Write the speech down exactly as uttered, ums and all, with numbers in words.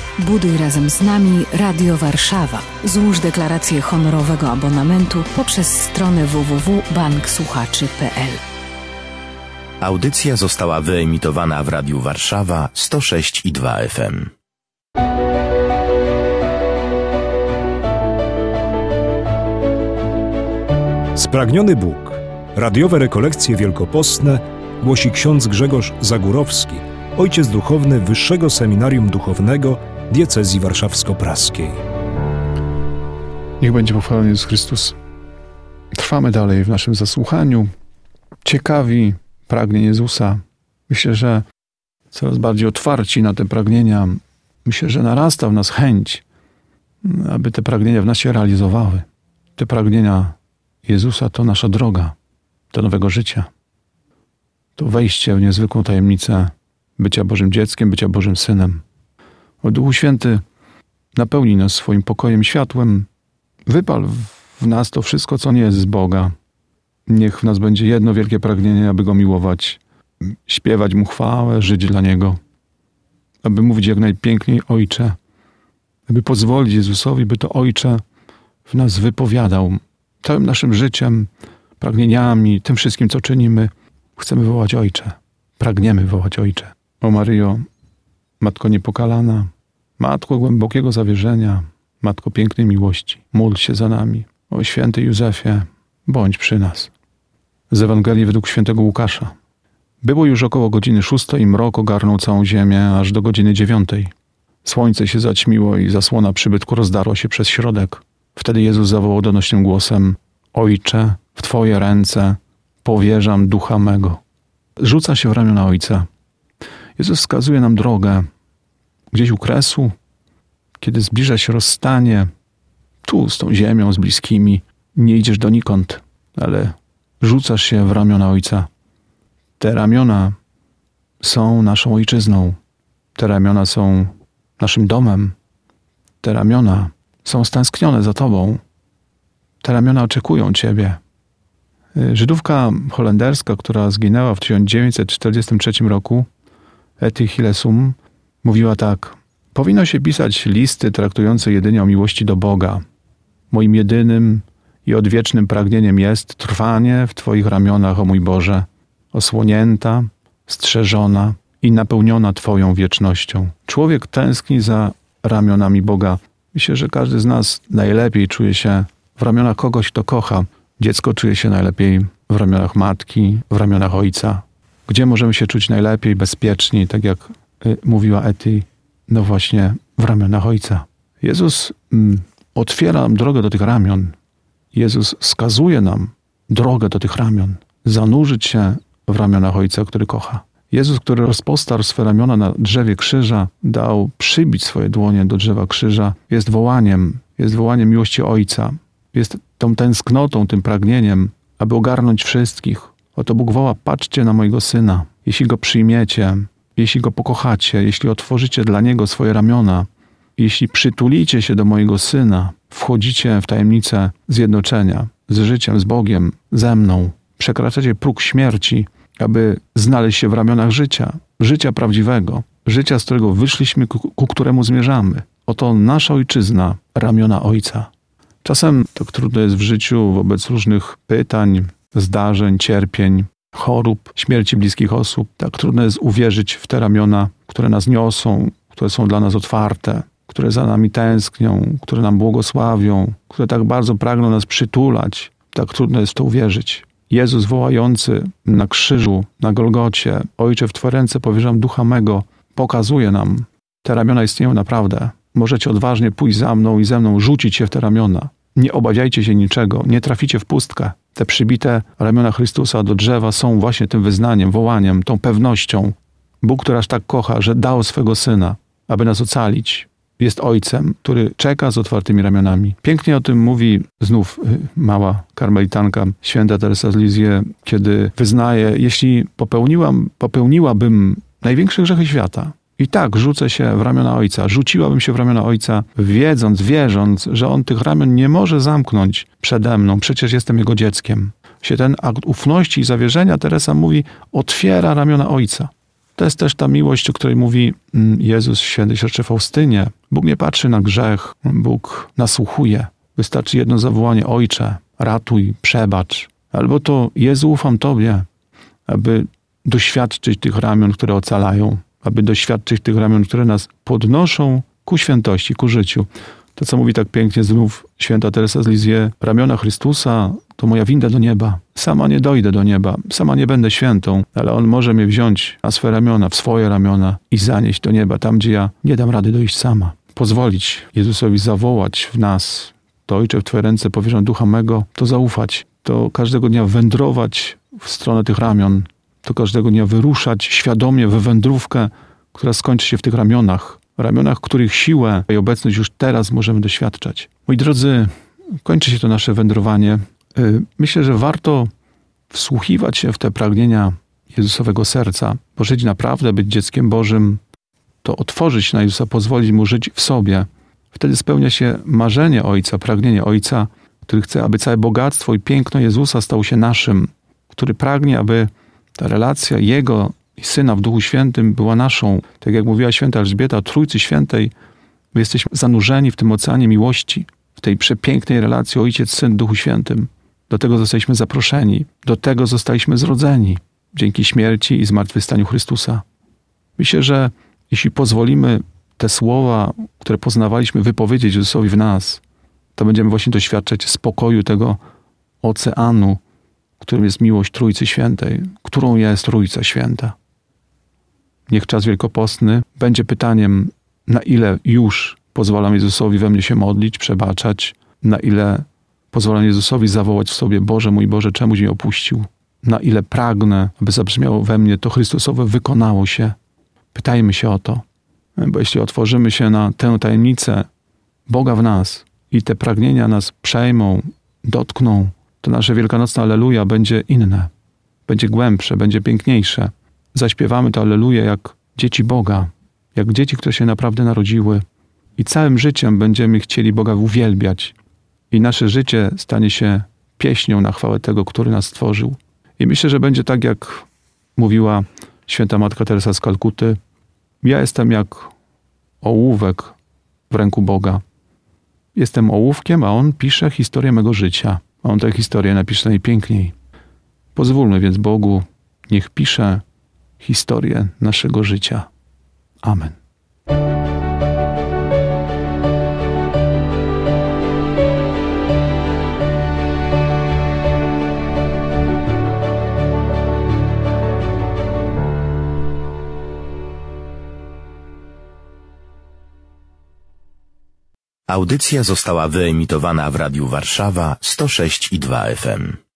Buduj razem z nami Radio Warszawa. Złóż deklarację honorowego abonamentu poprzez stronę w w w kropka bank słuchaczy kropka p l. Audycja została wyemitowana w Radiu Warszawa sto sześć i dwa F M. Spragniony Bóg. Radiowe rekolekcje wielkopostne głosi ksiądz Grzegorz Zagórowski, ojciec duchowny Wyższego Seminarium Duchownego Diecezji Warszawsko-Praskiej. Niech będzie pochwalony Jezus Chrystus. Trwamy dalej w naszym zasłuchaniu. Ciekawi pragnień Jezusa. Myślę, że coraz bardziej otwarci na te pragnienia. Myślę, że narasta w nas chęć, aby te pragnienia w nas się realizowały. Te pragnienia Jezusa to nasza droga do nowego życia. To wejście w niezwykłą tajemnicę bycia Bożym dzieckiem, bycia Bożym Synem. O Duchu Święty napełni nas swoim pokojem, światłem. Wypal w nas to wszystko, co nie jest z Boga. Niech w nas będzie jedno wielkie pragnienie, aby Go miłować, śpiewać Mu chwałę, żyć dla Niego. Aby mówić jak najpiękniej Ojcze. Aby pozwolić Jezusowi, by to Ojcze w nas wypowiadał. Całym naszym życiem, pragnieniami, tym wszystkim, co czynimy, chcemy wołać Ojcze. Pragniemy wołać Ojcze. O Maryjo, Matko niepokalana, Matko głębokiego zawierzenia, Matko pięknej miłości, módl się za nami. O święty Józefie, bądź przy nas. Z Ewangelii według świętego Łukasza. Było już około godziny szóstej i mrok ogarnął całą ziemię aż do godziny dziewiątej. Słońce się zaćmiło i zasłona przybytku rozdarła się przez środek. Wtedy Jezus zawołał donośnym głosem: Ojcze, w Twoje ręce powierzam ducha mego. Rzuca się w ramiona Ojca. Jezus wskazuje nam drogę. Gdzieś u kresu, kiedy zbliża się rozstanie, tu z tą ziemią, z bliskimi, nie idziesz donikąd, ale rzucasz się w ramiona Ojca. Te ramiona są naszą ojczyzną. Te ramiona są naszym domem. Te ramiona są stęsknione za Tobą. Te ramiona oczekują Ciebie. Żydówka holenderska, która zginęła w tysiąc dziewięćset czterdziestym trzecim roku, Etty Hillesum, mówiła tak: powinno się pisać listy traktujące jedynie o miłości do Boga. Moim jedynym i odwiecznym pragnieniem jest trwanie w Twoich ramionach, o mój Boże, osłonięta, strzeżona i napełniona Twoją wiecznością. Człowiek tęskni za ramionami Boga. Myślę, że każdy z nas najlepiej czuje się w ramionach kogoś, kto kocha. Dziecko czuje się najlepiej w ramionach matki, w ramionach ojca. Gdzie możemy się czuć najlepiej, bezpieczniej, tak jak y, mówiła Etty? No właśnie w ramionach Ojca. Jezus mm, otwiera nam drogę do tych ramion. Jezus wskazuje nam drogę do tych ramion. Zanurzyć się w ramionach Ojca, który kocha. Jezus, który rozpostarł swe ramiona na drzewie krzyża, dał przybić swoje dłonie do drzewa krzyża, jest wołaniem, jest wołaniem miłości Ojca. Jest tą tęsknotą, tym pragnieniem, aby ogarnąć wszystkich. Oto Bóg woła: patrzcie na mojego Syna. Jeśli Go przyjmiecie, jeśli Go pokochacie, jeśli otworzycie dla Niego swoje ramiona, jeśli przytulicie się do mojego Syna, wchodzicie w tajemnicę zjednoczenia z życiem, z Bogiem, ze mną. Przekraczacie próg śmierci, aby znaleźć się w ramionach życia, życia prawdziwego, życia, z którego wyszliśmy, ku, ku któremu zmierzamy. Oto nasza ojczyzna, ramiona Ojca. Czasem tak trudno jest w życiu wobec różnych pytań, zdarzeń, cierpień, chorób, śmierci bliskich osób. Tak trudno jest uwierzyć w te ramiona, które nas niosą, które są dla nas otwarte, które za nami tęsknią, które nam błogosławią, które tak bardzo pragną nas przytulać. Tak trudno jest w to uwierzyć. Jezus wołający na krzyżu, na Golgocie: Ojcze, w Twoje ręce powierzam ducha mego, pokazuje nam, te ramiona istnieją naprawdę. Możecie odważnie pójść za mną i ze mną rzucić się w te ramiona. Nie obawiajcie się niczego, nie traficie w pustkę. Te przybite ramiona Chrystusa do drzewa są właśnie tym wyznaniem, wołaniem, tą pewnością. Bóg, który aż tak kocha, że dał swego Syna, aby nas ocalić. Jest Ojcem, który czeka z otwartymi ramionami. Pięknie o tym mówi znów mała karmelitanka, święta Teresa z Lisieux, kiedy wyznaje: jeśli popełniłam, popełniłabym największe grzechy świata, i tak rzucę się w ramiona Ojca, rzuciłabym się w ramiona Ojca, wiedząc, wierząc, że On tych ramion nie może zamknąć przede mną, przecież jestem Jego dzieckiem. Się ten akt ufności i zawierzenia, Teresa mówi, otwiera ramiona Ojca. To jest też ta miłość, o której mówi Jezus w świętej siostrze Faustynie. Bóg nie patrzy na grzech, Bóg nasłuchuje. Wystarczy jedno zawołanie: Ojcze, ratuj, przebacz. Albo to: Jezu, ufam Tobie, aby doświadczyć tych ramion, które ocalają, aby doświadczyć tych ramion, które nas podnoszą ku świętości, ku życiu. To, co mówi tak pięknie znów święta Teresa z Lisieux: ramiona Chrystusa to moja winda do nieba. Sama nie dojdę do nieba, sama nie będę świętą, ale On może mnie wziąć na swe ramiona, w swoje ramiona i zanieść do nieba, tam gdzie ja nie dam rady dojść sama. Pozwolić Jezusowi zawołać w nas: to Ojcze, w Twoje ręce powierzam ducha mego, to zaufać, to każdego dnia wędrować w stronę tych ramion, to każdego dnia wyruszać świadomie w wędrówkę, która skończy się w tych ramionach, ramionach, których siłę i obecność już teraz możemy doświadczać. Moi drodzy, kończy się to nasze wędrowanie. Myślę, że warto wsłuchiwać się w te pragnienia Jezusowego serca, bo żyć naprawdę, być dzieckiem Bożym, to otworzyć na Jezusa, pozwolić Mu żyć w sobie. Wtedy spełnia się marzenie Ojca, pragnienie Ojca, który chce, aby całe bogactwo i piękno Jezusa stało się naszym, który pragnie, aby ta relacja Jego i Syna w Duchu Świętym była naszą. Tak jak mówiła święta Elżbieta o Trójcy Świętej, my jesteśmy zanurzeni w tym oceanie miłości, w tej przepięknej relacji Ojciec, Syn w Duchu Świętym. Do tego zostaliśmy zaproszeni, do tego zostaliśmy zrodzeni dzięki śmierci i zmartwychwstaniu Chrystusa. Myślę, że jeśli pozwolimy te słowa, które poznawaliśmy, wypowiedzieć Jezusowi w nas, to będziemy właśnie doświadczać spokoju tego oceanu, którym jest miłość Trójcy Świętej, którą jest Trójca Święta. Niech czas wielkopostny będzie pytaniem, na ile już pozwalam Jezusowi we mnie się modlić, przebaczać, na ile pozwalam Jezusowi zawołać w sobie: Boże mój Boże, czemuś mnie opuścił? Na ile pragnę, aby zabrzmiało we mnie to Chrystusowe wykonało się? Pytajmy się o to, bo jeśli otworzymy się na tę tajemnicę Boga w nas i te pragnienia nas przejmą, dotkną, to nasze wielkanocne Alleluja będzie inne, będzie głębsze, będzie piękniejsze. Zaśpiewamy to Alleluja jak dzieci Boga, jak dzieci, które się naprawdę narodziły i całym życiem będziemy chcieli Boga uwielbiać i nasze życie stanie się pieśnią na chwałę tego, który nas stworzył. I myślę, że będzie tak, jak mówiła święta Matka Teresa z Kalkuty: ja jestem jak ołówek w ręku Boga. Jestem ołówkiem, a On pisze historię mego życia. A On tę historię napisze najpiękniej. Pozwólmy więc Bogu, niech pisze historię naszego życia. Amen. Audycja została wyemitowana w Radiu Warszawa sto sześć i dwa F M.